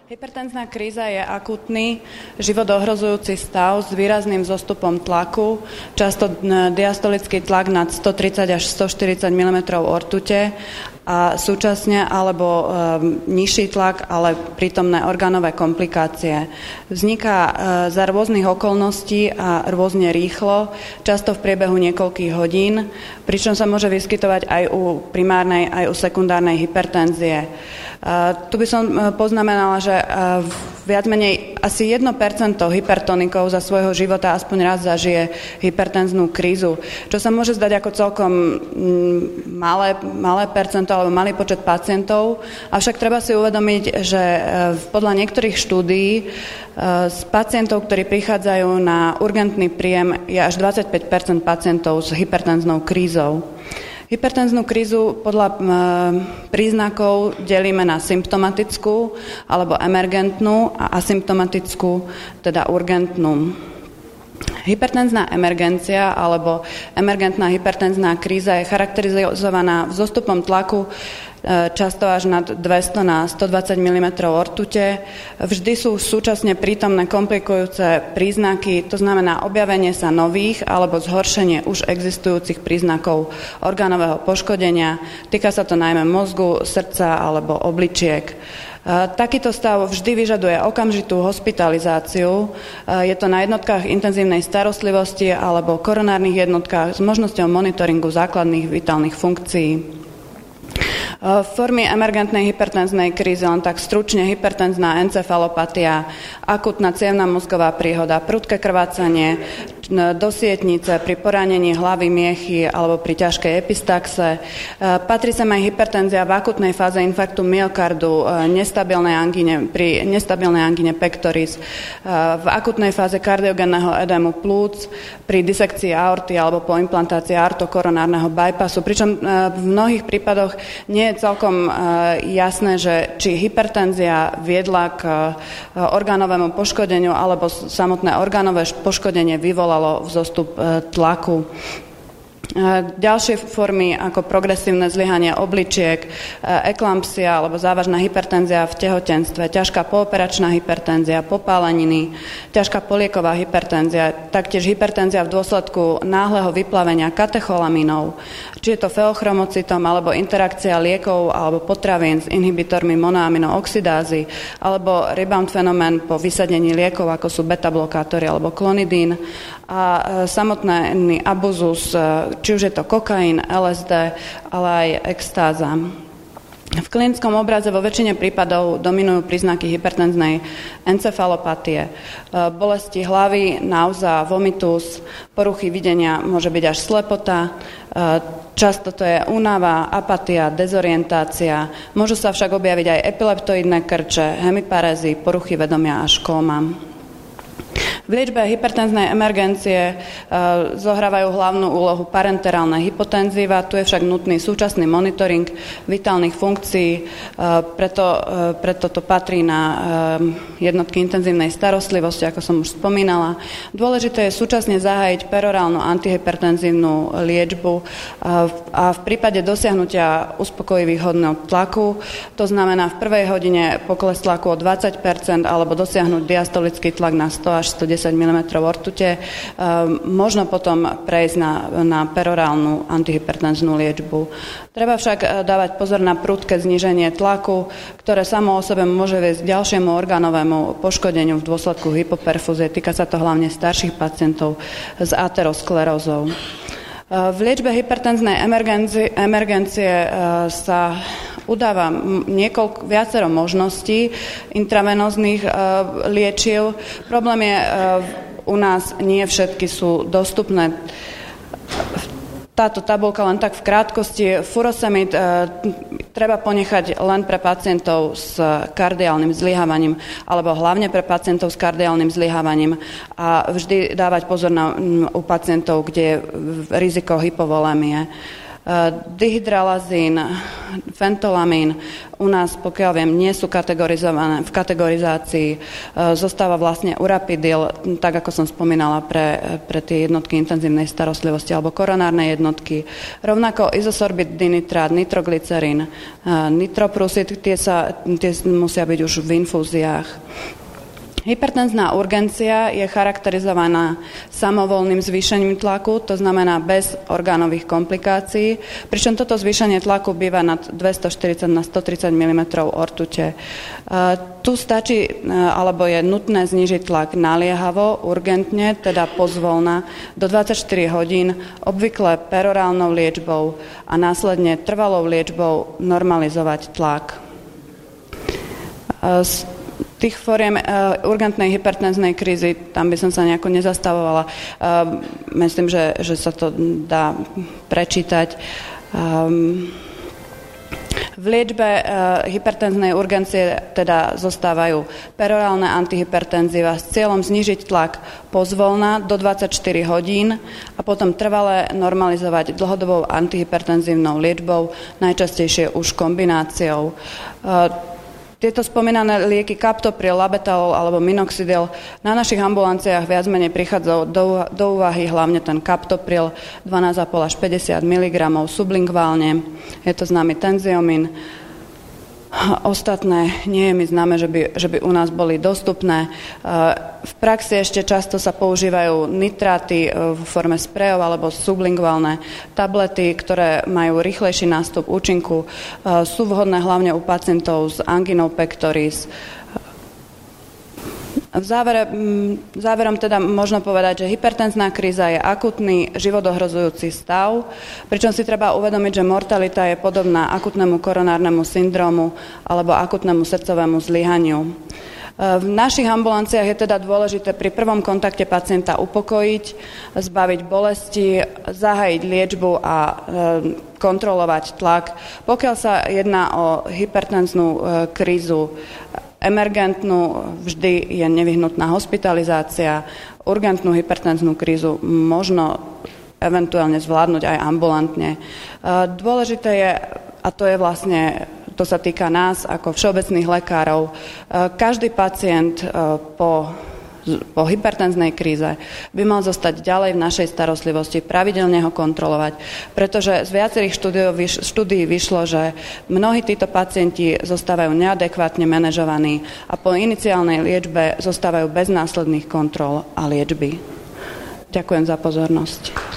Hypertenzná kríza je akútny, životohrozujúci stav s výrazným zostupom tlaku, často diastolický tlak nad 130 až 140 mm ortute a súčasne alebo nižší tlak, ale prítomné orgánové komplikácie. Vzniká za rôznych okolností a rôzne rýchlo, často v priebehu niekoľkých hodín, pričom sa môže vyskytovať aj u primárnej, aj u sekundárnej hypertenzie. Tu by som poznamenala, že viac menej asi 1% hypertonikov za svojho života aspoň raz zažije hypertenznú krízu, čo sa môže zdať ako celkom malé percento alebo malý počet pacientov, avšak treba si uvedomiť, že podľa niektorých štúdií z pacientov, ktorí prichádzajú na urgentný príjem, je až 25% pacientov s hypertenznou krízou. Hypertenznú krízu podľa príznakov delíme na symptomatickú alebo emergentnú a asymptomatickú, teda urgentnú. Hypertenzná emergencia alebo emergentná hypertenzná kríza je charakterizovaná vzostupom tlaku často až nad 200 na 120 mm ortute. Vždy sú súčasne prítomné komplikujúce príznaky, to znamená objavenie sa nových alebo zhoršenie už existujúcich príznakov orgánového poškodenia. Týka sa to najmä mozgu, srdca alebo obličiek. Takýto stav vždy vyžaduje okamžitú hospitalizáciu. Je to na jednotkách intenzívnej starostlivosti alebo koronárnych jednotkách s možnosťou monitoringu základných vitálnych funkcií. Formy emergentnej hypertenznej krízy, len tak stručne: hypertenzná encefalopatia, akutná cievna mozgová príhoda, prudké krvácanie do sietnice pri poranení hlavy, miechy alebo pri ťažkej epistaxe. Patrí sem aj hypertenzia v akutnej fáze infarktu myokardu, pri nestabilnej angíne pectoris, v akutnej fáze kardiogénneho edému plúc, pri disekcii aorty alebo po implantácii aortokoronárneho bypassu. Pričom v mnohých prípadoch nie je celkom jasné, že či hypertenzia viedla k orgánovému poškodeniu alebo samotné orgánové poškodenie vyvolalo vzostup tlaku. Ďalšie formy ako progresívne zlyhanie obličiek, eklampsia alebo závažná hypertenzia v tehotenstve, ťažká pooperačná hypertenzia, popáleniny, ťažká polieková hypertenzia, taktiež hypertenzia v dôsledku náhleho vyplavenia katecholamínov, či je to feochromocitom alebo interakcia liekov alebo potravín s inhibitormi monoaminooxidázy, alebo rebound fenomén po vysadení liekov ako sú beta-blokátory alebo klonidín, a samotný abuzus, či už je to kokain, LSD, ale aj extáza. V klinickom obraze vo väčšine prípadov dominujú príznaky hypertenznej encefalopatie. Bolesti hlavy, náuza, vomitus, poruchy videnia, môže byť až slepota. Často to je únava, apatia, dezorientácia. Môžu sa však objaviť aj epileptoidné krče, hemiparézy, poruchy vedomia až kóma. V liečbe hypertenznej emergencie zohrávajú hlavnú úlohu parenterálne hypotenzíva, tu je však nutný súčasný monitoring vitálnych funkcií, preto to patrí na jednotky intenzívnej starostlivosti, ako som už spomínala. Dôležité je súčasne zahájiť perorálnu antihypertenzívnu liečbu a v prípade dosiahnutia uspokojivých hodnôt tlaku, to znamená v prvej hodine pokles tlaku o 20% alebo dosiahnuť diastolický tlak na 100 až 110 mm ortute, možno potom prejsť na perorálnu antihypertenznú liečbu. Treba však dávať pozor na prudké zníženie tlaku, ktoré samo o sebe môže viesť k ďalšiemu orgánovému poškodeniu v dôsledku hypoperfúzie. Týka sa to hlavne starších pacientov s aterosklerózou. V liečbe hypertenznej emergencie sa udáva viacero možností intravenóznych liečiv. Problém je, u nás nie všetky sú dostupné. Táto tabuľka len tak v krátkosti. Furosemid treba ponechať len pre pacientov s kardiálnym zlyhávaním alebo hlavne pre pacientov s kardiálnym zlyhávaním a vždy dávať pozor u pacientov, kde je riziko hypovolémie. Dihydralazín, fentolamín u nás, pokiaľ viem, nie sú kategorizované v kategorizácii. Zostáva vlastne urapidil, tak ako som spomínala, pre tie jednotky intenzívnej starostlivosti alebo koronárne jednotky. Rovnako izosorbit dinitrát, nitroglycerín, nitroprusid, tie musia byť už v infúziách. Hypertenzná urgencia je charakterizovaná samovolným zvýšením tlaku, to znamená bez orgánových komplikácií, pričom toto zvýšenie tlaku býva nad 240 na 130 mm ortute. Tu stačí, alebo je nutné znížiť tlak naliehavo, urgentne, teda pozvolna, do 24 hodín, obvykle perorálnou liečbou a následne trvalou liečbou normalizovať tlak. Tých foriem urgentnej hypertenznej krízy, tam by som sa nejako nezastavovala. Myslím, že sa to dá prečítať. V liečbe hypertenznej urgencie teda zostávajú perorálne antihypertenzíva s cieľom znížiť tlak pozvolna do 24 hodín a potom trvale normalizovať dlhodobou antihypertenzívnou liečbou, najčastejšie už kombináciou. Tieto spomínané lieky kaptopril, labetalol alebo minoxidil na našich ambulanciách viac menej prichádzajú do úvahy hlavne ten kaptopril 12,5 až 50 mg sublingválne. Je to známy tenziomín. Ostatné nie je mi známe, že by u nás boli dostupné. V praxi ešte často sa používajú nitráty v forme sprejov alebo sublingválne tablety, ktoré majú rýchlejší nástup účinku. Sú vhodné hlavne u pacientov s anginou pectoris. Záverom teda možno povedať, že hypertenzná kríza je akutný, životohrozujúci stav, pričom si treba uvedomiť, že mortalita je podobná akutnému koronárnemu syndrómu alebo akutnému srdcovému zlyhaniu. V našich ambulanciách je teda dôležité pri prvom kontakte pacienta upokojiť, zbaviť bolesti, zahájiť liečbu a kontrolovať tlak. Pokiaľ sa jedná o hypertenznú krízu emergentnú, vždy je nevyhnutná hospitalizácia. Urgentnú hypertenznú krízu možno eventuálne zvládnuť aj ambulantne. Dôležité je, a to je vlastne, to sa týka nás ako všeobecných lekárov, každý pacient po hypertenznej kríze by mal zostať ďalej v našej starostlivosti, pravidelne ho kontrolovať, pretože z viacerých štúdií vyšlo, že mnohí títo pacienti zostávajú neadekvátne manažovaní a po iniciálnej liečbe zostávajú bez následných kontrol a liečby. Ďakujem za pozornosť.